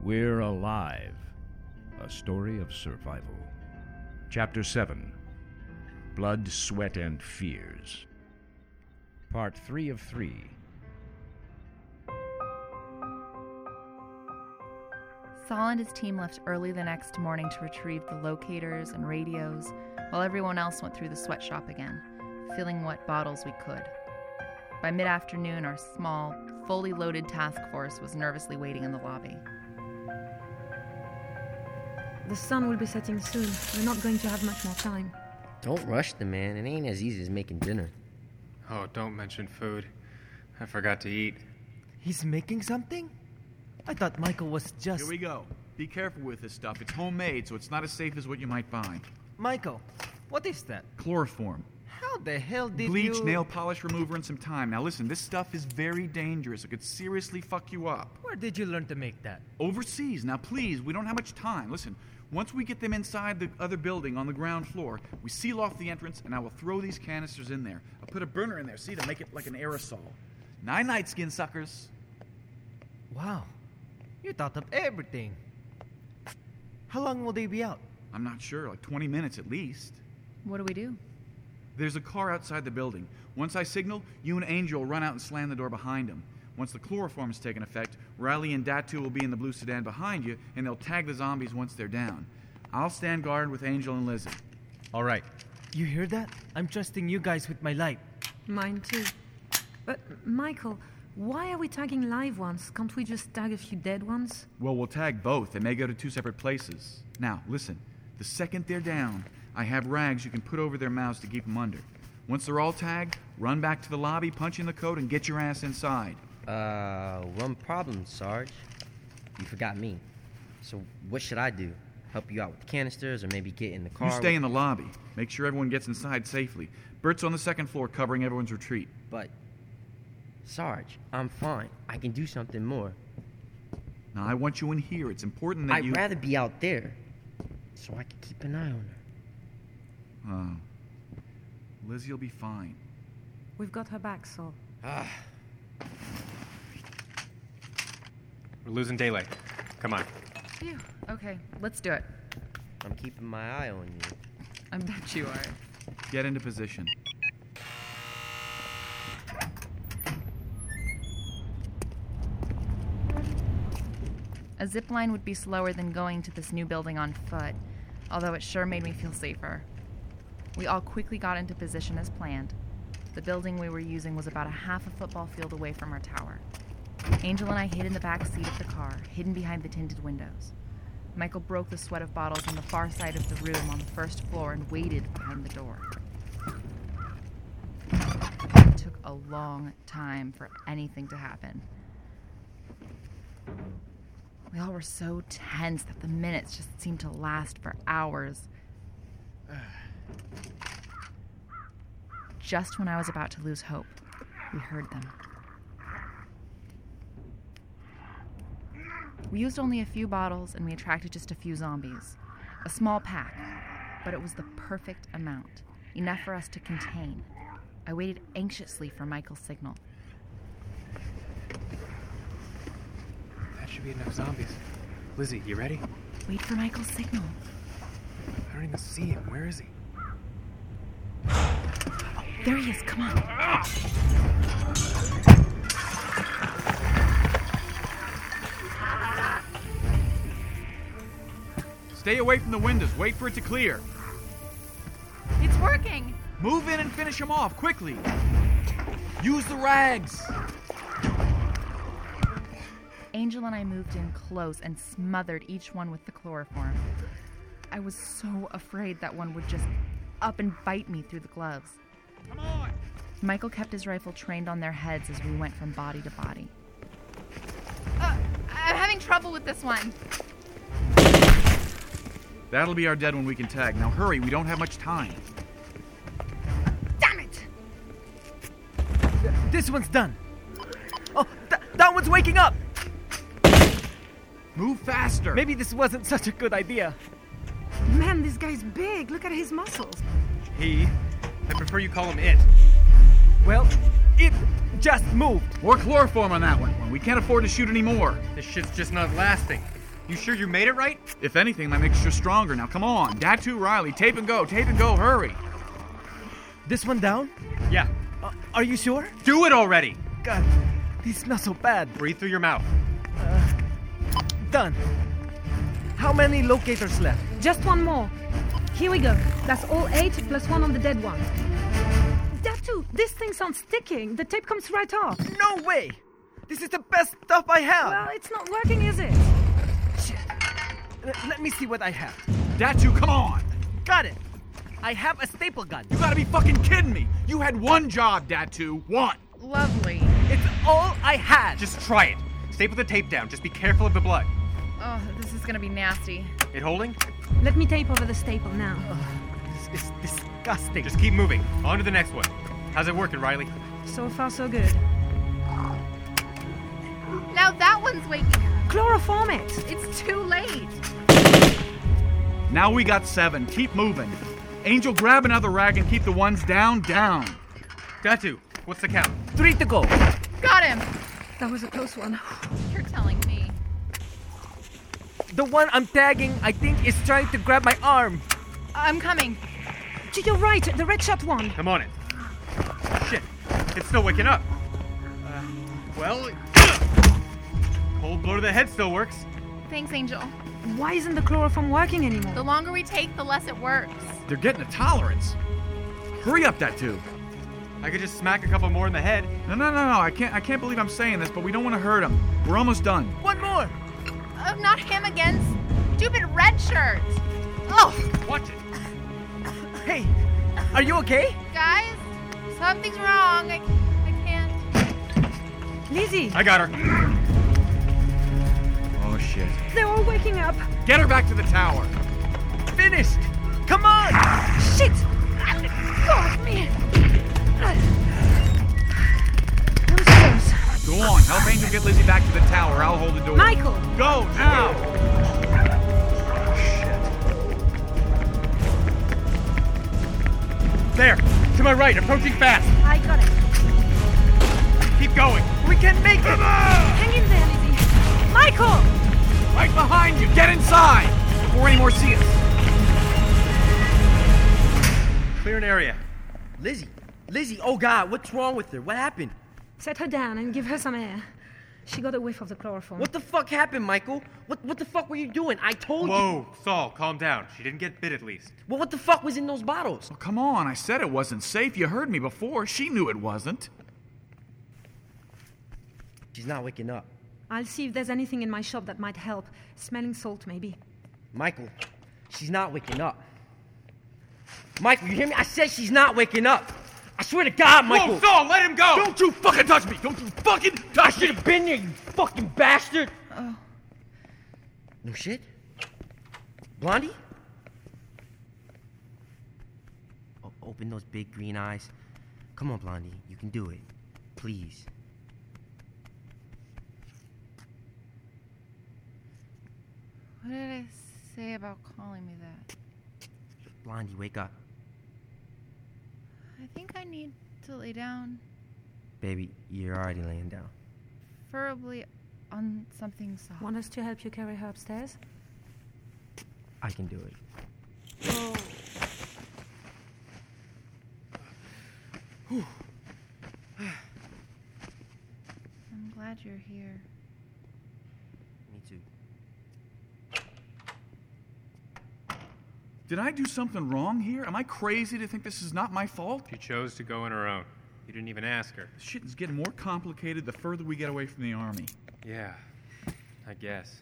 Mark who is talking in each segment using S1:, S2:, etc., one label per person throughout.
S1: We're Alive, a story of survival. Chapter 7, Blood, Sweat, and Fears. Part 3 of 3.
S2: Saul and his team left early the next morning to retrieve the locators and radios, while everyone else went through the sweatshop again, filling what bottles we could. By mid-afternoon, our small, fully loaded task force was nervously waiting in the lobby.
S3: The sun will be setting soon. We're not going to have much more time.
S4: Don't rush the man. It ain't as easy as making dinner.
S5: Oh, don't mention food. I forgot to eat.
S6: He's making something? I thought Michael was just...
S7: Here we go. Be careful with this stuff. It's homemade, so it's not as safe as what you might find.
S6: Michael, what is that?
S7: Chloroform.
S6: How the hell did
S7: Bleach,
S6: you...
S7: nail polish remover, and some time. Now listen, this stuff is very dangerous. It could seriously fuck you up.
S6: Where did you learn to make that?
S7: Overseas. Now please, we don't have much time. Listen, once we get them inside the other building on the ground floor, we seal off the entrance, and I will throw these canisters in there. I'll put a burner in there, see, to make it like an aerosol. Night-night, skin suckers.
S6: Wow. You thought of everything. How long will they be out?
S7: I'm not sure, like 20 minutes at least.
S2: What do we do?
S7: There's a car outside the building. Once I signal, you and Angel will run out and slam the door behind him. Once the chloroform has taken effect, Riley and Datu will be in the blue sedan behind you, and they'll tag the zombies once they're down. I'll stand guard with Angel and Lizzie.
S6: All right. You hear that? I'm trusting you guys with my light.
S3: Mine too. But, Michael, why are we tagging live ones? Can't we just tag a few dead ones?
S7: Well, we'll tag both. They may go to two separate places. Now, listen. The second they're down, I have rags you can put over their mouths to keep them under. Once they're all tagged, run back to the lobby, punch in the code, and get your ass inside.
S4: One problem, Sarge. You forgot me. So what should I do? Help you out with the canisters or maybe get in the car?
S7: You stay in the lobby. Make sure everyone gets inside safely. Bert's on the second floor covering everyone's retreat.
S4: But, Sarge, I'm fine. I can do something more.
S7: Now, I want you in here. It's important that
S4: I'd rather be out there so I can keep an eye on her.
S7: Lizzie will be fine.
S3: We've got her back, Saul.
S5: We're losing daylight. Come on.
S2: Phew. Okay, let's do it.
S4: I'm keeping my eye on you.
S2: I bet you are.
S7: Get into position.
S2: A zip line would be slower than going to this new building on foot, although it sure made me feel safer. We all quickly got into position as planned. The building we were using was about a half a football field away from our tower. Angel and I hid in the back seat of the car, hidden behind the tinted windows. Michael broke the sweat of bottles on the far side of the room on the first floor and waited behind the door. It took a long time for anything to happen. We all were so tense that the minutes just seemed to last for hours. Just when I was about to lose hope, we heard them. We used only a few bottles and we attracted just a few zombies. A small pack, but it was the perfect amount, enough for us to contain. I waited anxiously for Michael's signal.
S5: That should be enough zombies. Lizzie, you ready?
S2: Wait for Michael's signal.
S5: I don't even see him. Where is he?
S2: There he is, come on.
S7: Stay away from the windows. Wait for it to clear.
S2: It's working!
S7: Move in and finish them off, quickly. Use the rags.
S2: Angel and I moved in close and smothered each one with the chloroform. I was so afraid that one would just up and bite me through the gloves.
S7: Come on!
S2: Michael kept his rifle trained on their heads as we went from body to body. I'm having trouble with this one.
S7: That'll be our dead one we can tag. Now hurry, we don't have much time.
S2: Damn it!
S6: This one's done. Oh, that one's waking up!
S7: Move faster!
S6: Maybe this wasn't such a good idea.
S3: Man, this guy's big. Look at his muscles.
S5: He. I prefer you call him it.
S6: Well, it just moved.
S7: More chloroform on that one. We can't afford to shoot any more.
S5: This shit's just not lasting. You sure you made it right?
S7: If anything, that makes you stronger. Now, come on. Datu, Riley, tape and go, hurry.
S6: This one down?
S5: Yeah.
S6: Are you sure?
S5: Do it already!
S6: God, this smells so bad.
S5: Breathe through your mouth.
S6: Done. How many locators left?
S3: Just one more. Here we go. That's all 8 plus 1 on the dead one. Datu, this thing's not sticking. The tape comes right off.
S6: No way! This is the best stuff I have!
S3: Well, it's not working, is it?
S6: Shit. Let me see what I have.
S7: Datu, come on.
S6: Got it! I have a staple gun.
S7: You gotta be fucking kidding me. You had one job, Datu. One.
S2: Lovely.
S6: It's all I had!
S5: Just try it. Staple the tape down. Just be careful of the blood.
S2: Oh, this is gonna be nasty.
S5: It holding?
S3: Let me tape over the staple now.
S6: This is disgusting.
S5: Just keep moving. On to the next one. How's it working, Riley?
S3: So far, so good.
S2: Now that one's waking up.
S3: Chloroform it.
S2: It's too late.
S7: Now we got 7. Keep moving. Angel, grab another rag and keep the ones down.
S5: Datu, what's the count?
S6: 3 to go.
S2: Got him.
S3: That was a close one.
S2: You're telling me.
S6: The one I'm tagging, I think, is trying to grab my arm.
S2: I'm coming.
S3: You're right, the red shot one.
S5: Come on in. Shit, it's still waking up. Well, cold blow to the head still works.
S2: Thanks, Angel.
S3: Why isn't the chloroform working anymore?
S2: The longer we take, the less it works.
S7: They're getting a tolerance. Hurry up, Datu.
S5: I could just smack a couple more in the head.
S7: No. I can't believe I'm saying this, but we don't want to hurt him. We're almost done.
S6: One more!
S2: Oh, not him again. Stupid red shirt. Oh,
S5: Watch it.
S6: Hey, are you okay?
S2: guys, something's wrong. I can't.
S3: Lizzie,
S5: I got her.
S7: Oh, shit.
S3: they're all waking up.
S7: Get her back to the tower.
S6: Finished! Come on!
S3: Shit! God, me. That was close.
S7: Go on. Help Angel get Lizzie back to the tower. I'll hold the door.
S3: Michael!
S7: Go now.
S5: There, to my right, approaching fast.
S3: I got it.
S5: Keep going.
S6: We can make it!
S3: Hang in there, Lizzie. Michael!
S7: Right behind you. Get inside before any more see us.
S5: Clear an area.
S4: Lizzie, oh God, what's wrong with her? What happened?
S3: Set her down and give her some air. She got a whiff of the chloroform.
S4: What the fuck happened, Michael? What the fuck were you doing? I told you.
S5: Whoa, Saul, calm down. She didn't get bit at least.
S4: Well, what the fuck was in those bottles?
S7: Oh, come on. I said it wasn't safe. You heard me before. She knew it wasn't.
S4: She's not waking up.
S3: I'll see if there's anything in my shop that might help. Smelling salt, maybe.
S4: Michael, she's not waking up. Michael, you hear me? I said she's not waking up. I swear to God, Michael.
S5: Whoa, Saul, let him go!
S7: Don't you fucking touch me. Don't you fucking
S4: I
S7: touch
S4: should
S7: me.
S4: have been there, you fucking bastard.
S2: Oh.
S4: No shit? Blondie? Open those big green eyes. Come on, Blondie. You can do it. Please.
S2: What did I say about calling me that?
S4: Blondie, wake up.
S2: I think I need to lay down,
S4: Baby, you're already laying down.
S2: preferably on something soft.
S3: Want us to help you carry her upstairs?
S4: I can do it.
S2: Oh. I'm glad you're here.
S4: Me too.
S7: Did I do something wrong here? Am I crazy to think this is not my fault?
S5: She chose to go on her own. You didn't even ask her.
S7: This shit is getting more complicated the further we get away from the army.
S5: Yeah, I guess.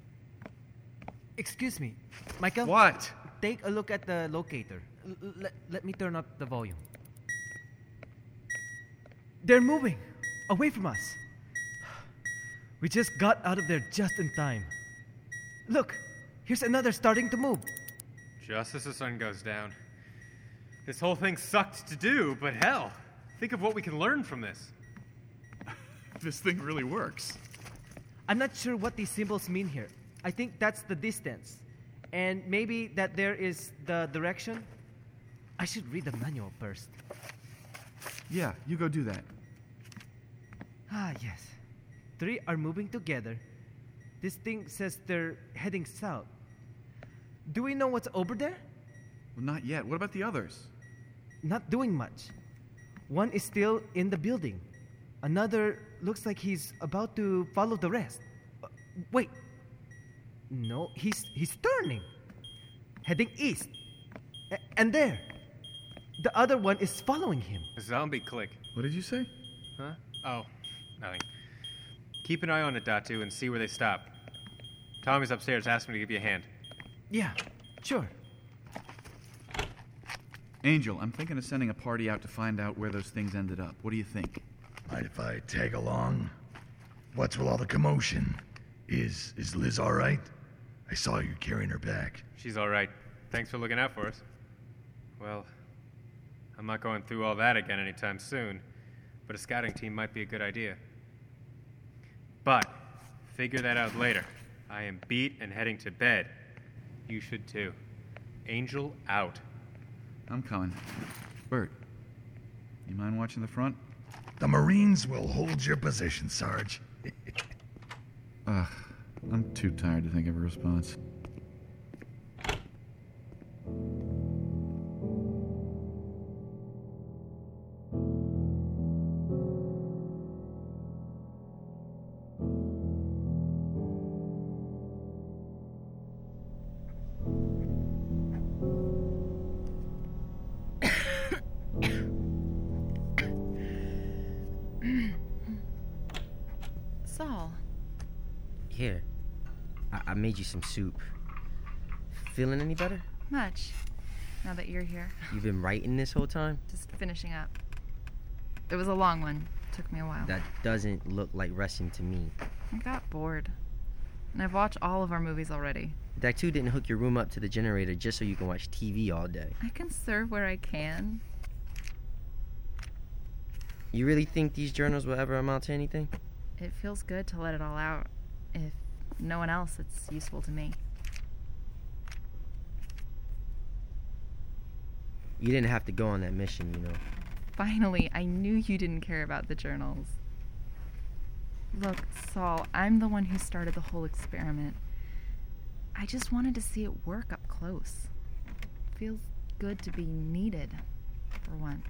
S6: Excuse me, Michael?
S7: What?
S6: Take a look at the locator. Let me turn up the volume. They're moving away from us. We just got out of there just in time. Look, here's another starting to move.
S5: Just as the sun goes down. This whole thing sucked to do, but hell, think of what we can learn from this.
S7: This thing really works.
S6: I'm not sure what these symbols mean here. I think that's the distance. And maybe that there is the direction. I should read the manual first.
S7: Yeah, you go do that.
S6: Ah, yes. 3 are moving together. This thing says they're heading south. Do we know what's over there?
S7: Well, not yet. What about the others?
S6: Not doing much. One is still in the building. Another looks like he's about to follow the rest. Wait. No, he's turning. Heading east. And there. The other one is following him.
S5: Zombie click.
S7: What did you say?
S5: Huh? Oh, nothing. Keep an eye on it, Datu, and see where they stop. Tommy's upstairs. Ask him to give you a hand.
S6: Yeah, sure.
S7: Angel, I'm thinking of sending a party out to find out where those things ended up. What do you think?
S8: Mind if I tag along? What's with all the commotion? Is Liz all right? I saw you carrying her back.
S5: She's all right. Thanks for looking out for us. Well, I'm not going through all that again anytime soon, but a scouting team might be a good idea. But figure that out later. I am beat and heading to bed. You should too. Angel out.
S7: I'm coming. Bert, you mind watching the front?
S8: The Marines will hold your position, Sarge.
S7: I'm too tired to think of a response.
S2: Saul.
S4: Here. I made you some soup. Feeling any better?
S2: Much. Now that you're here.
S4: You've been writing this whole time?
S2: Just finishing up. It was a long one. Took me a while.
S4: That doesn't look like resting to me.
S2: I got bored. And I've watched all of our movies already.
S4: That too didn't hook your room up to the generator just so you can watch TV all day.
S2: I can serve where I can.
S4: You really think these journals will ever amount to anything?
S2: It feels good to let it all out. If no one else, it's useful to me.
S4: You didn't have to go on that mission, you know.
S2: Finally, I knew you didn't care about the journals. Look, Saul, I'm the one who started the whole experiment. I just wanted to see it work up close. Feels good to be needed for once.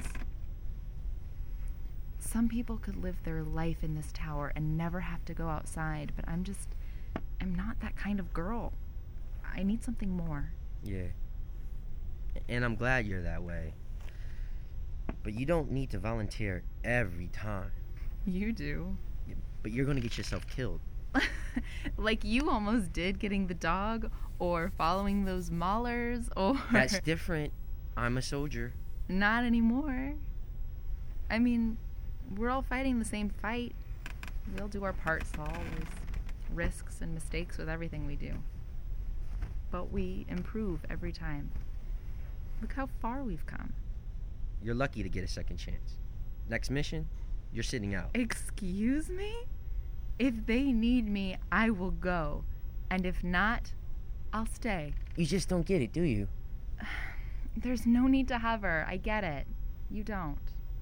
S2: Some people could live their life in this tower and never have to go outside, but I'm not that kind of girl. I need something more.
S4: Yeah. And I'm glad you're that way. But you don't need to volunteer every time.
S2: You do.
S4: But you're gonna get yourself killed.
S2: Like you almost did getting the dog, or following those maulers, or...
S4: That's different. I'm a soldier.
S2: Not anymore. I mean, we're all fighting the same fight. We all do our part, Saul. There's risks and mistakes with everything we do. But we improve every time. Look how far we've come.
S4: You're lucky to get a second chance. Next mission, you're sitting out.
S2: Excuse me? If they need me, I will go. And if not, I'll stay.
S4: You just don't get it, do you?
S2: There's no need to hover. I get it. You don't.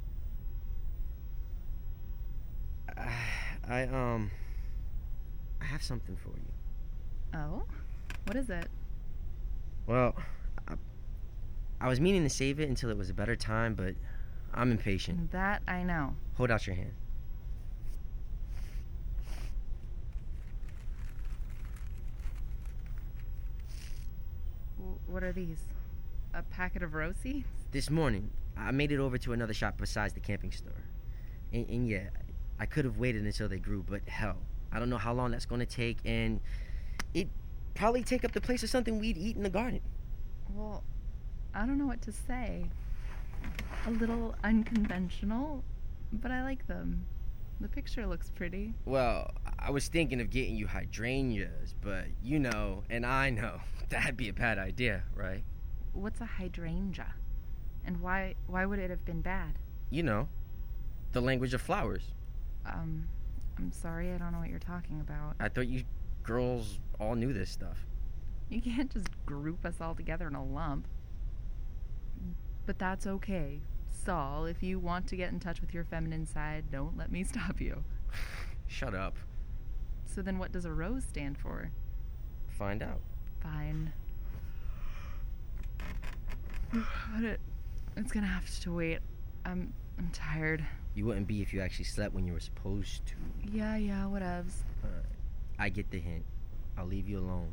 S4: I have something for you.
S2: Oh? What is it?
S4: Well, I was meaning to save it until it was a better time, but I'm impatient.
S2: That I know.
S4: Hold out your hand.
S2: What are these? A packet of rose seeds?
S4: This morning, I made it over to another shop besides the camping store. And yeah, I could have waited until they grew, but hell, I don't know how long that's going to take, and it'd probably take up the place of something we'd eat in the garden.
S2: Well, I don't know what to say. A little unconventional, but I like them. The picture looks pretty.
S4: Well, I was thinking of getting you hydrangeas, but you know, and I know, that'd be a bad idea, right?
S2: What's a hydrangea? And why would it have been bad?
S4: You know, the language of flowers.
S2: I'm sorry, I don't know what you're talking about.
S4: I thought you girls all knew this stuff.
S2: You can't just group us all together in a lump. But that's okay. Saul, if you want to get in touch with your feminine side, don't let me stop you.
S4: Shut up.
S2: So then what does a rose stand for?
S4: Find out.
S2: Fine. But it's gonna have to wait. I'm tired.
S4: You wouldn't be if you actually slept when you were supposed to.
S2: Yeah, whatevs.
S4: I get the hint. I'll leave you alone.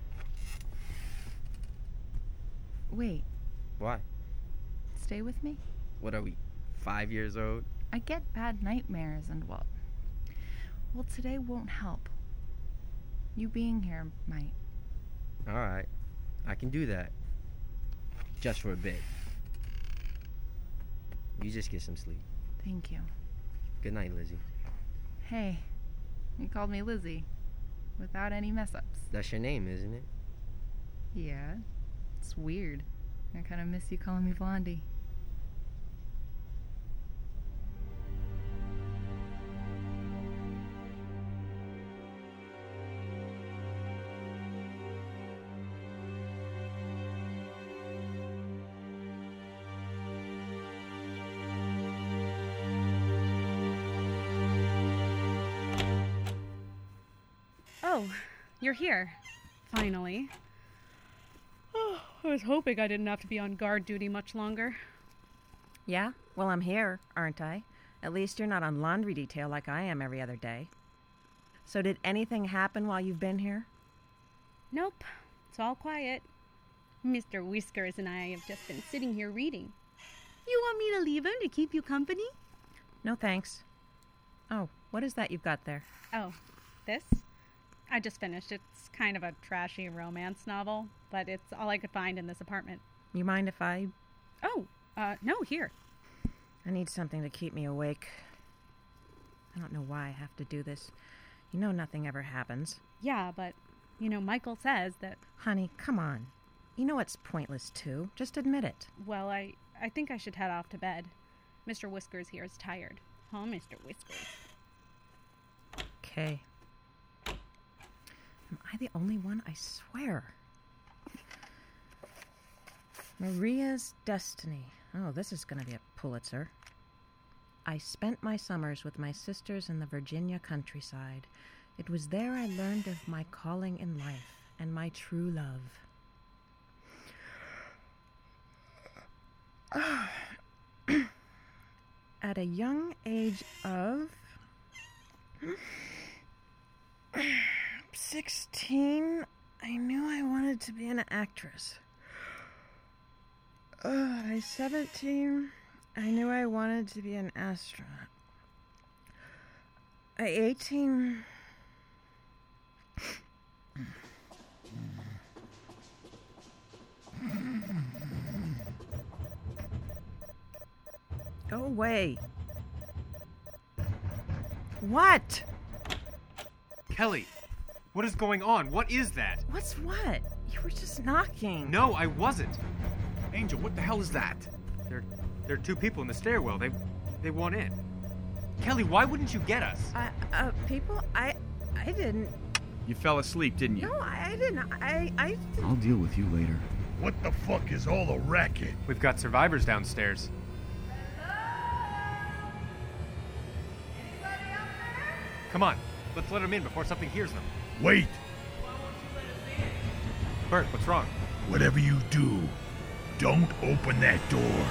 S2: Wait,
S4: Why?
S2: stay with me?
S4: What are we, 5 years old?
S2: I get bad nightmares and well, today won't help. You being here might.
S4: Alright. I can do that. Just for a bit. You just get some sleep.
S2: Thank you.
S4: Good night, Lizzie.
S2: Hey, you called me Lizzie. Without any mess-ups.
S4: That's your name, isn't it?
S2: Yeah. It's weird. I kind of miss you calling me Blondie.
S3: Oh, you're here. Finally. Oh, I was hoping I didn't have to be on guard duty much longer.
S9: Yeah? Well, I'm here, aren't I? At least you're not on laundry detail like I am every other day. So did anything happen while you've been here?
S3: Nope. It's all quiet. Mr. Whiskers and I have just been sitting here reading. You want me to leave him to keep you company?
S9: No, thanks. Oh, what is that you've got there?
S3: Oh, this? I just finished. It's kind of a trashy romance novel, but it's all I could find in this apartment.
S9: You mind if I...
S3: Oh, no, here.
S9: I need something to keep me awake. I don't know why I have to do this. You know nothing ever happens.
S3: Yeah, but, Michael says that...
S9: Honey, come on. You know it's pointless, too. Just admit it.
S3: Well, I think I should head off to bed. Mr. Whiskers here is tired. Huh, Mr. Whiskers?
S9: Okay. Am I the only one? I swear. Maria's Destiny. Oh, this is going to be a Pulitzer. I spent my summers with my sisters in the Virginia countryside. It was there I learned of my calling in life and my true love. At a young age of 16, I knew I wanted to be an actress. By 17, I knew I wanted to be an astronaut. At 18... Go away. What?
S5: Kelly, what is going on? What is that?
S9: What's what? You were just knocking.
S5: No, I wasn't.
S7: Angel, what the hell is that?
S5: There are two people in the stairwell. They want in. Kelly, why wouldn't you get us?
S9: People? I didn't.
S7: You fell asleep, didn't you?
S9: No, I didn't. I
S8: I'll deal with you later. What the fuck is all the racket?
S5: We've got survivors downstairs. Come on, let's let them in before something hears them.
S8: Wait!
S5: Bert, what's wrong?
S8: Whatever you do, don't open that door.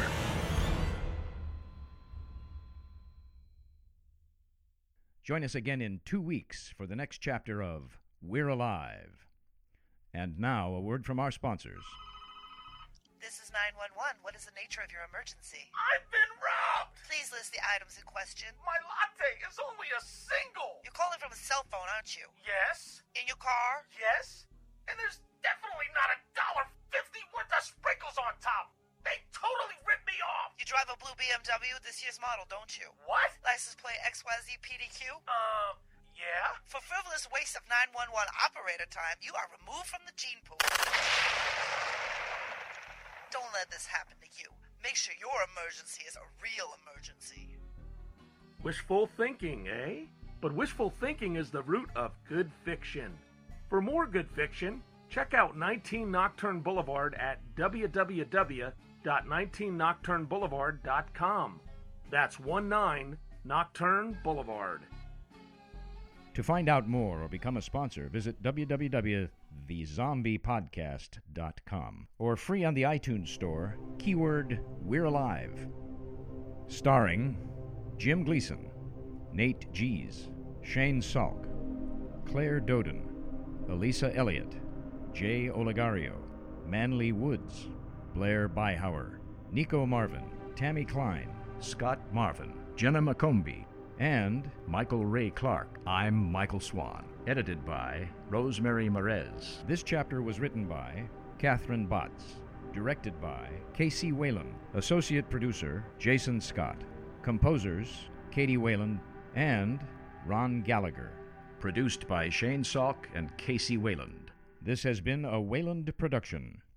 S1: Join us again in 2 weeks for the next chapter of We're Alive. And now, a word from our sponsors.
S10: This is 911. What is the nature of your emergency?
S11: I've been robbed!
S10: Please list the items in question.
S11: My latte is only a single!
S10: You're calling from a cell phone, aren't you?
S11: Yes?
S10: In your car?
S11: Yes? And there's definitely not $1.50 worth of sprinkles on top! They totally ripped me off!
S10: You drive a blue BMW, this year's model, don't you?
S11: What?
S10: License plate XYZ PDQ?
S11: Yeah?
S10: For frivolous waste of 911 operator time, you are removed from the gene pool. Don't let this happen to you. Make sure your emergency is a real emergency.
S11: Wishful thinking, eh? But wishful thinking is the root of good fiction. For more good fiction, check out 19 Nocturne Boulevard at www.19nocturneboulevard.com. That's 19 Nocturne Boulevard.
S1: To find out more or become a sponsor, visit www.thezombiepodcast.com or free on the iTunes Store, keyword We're Alive. Starring Jim Gleason, Nate Gies, Shane Salk, Claire Doden, Elisa Elliott, Jay Olegario, Manly Woods, Blair Byhauer, Nico Marvin, Tammy Klein, Scott Marvin, Jenna McCombie, and Michael Ray Clark. I'm Michael Swan. Edited by Rosemary Merez. This chapter was written by Catherine Botts. Directed by Casey Wayland. Associate producer Jason Scott. Composers Katie Wayland and Ron Gallagher. Produced by Shane Salk and Casey Wayland. This has been a Wayland production.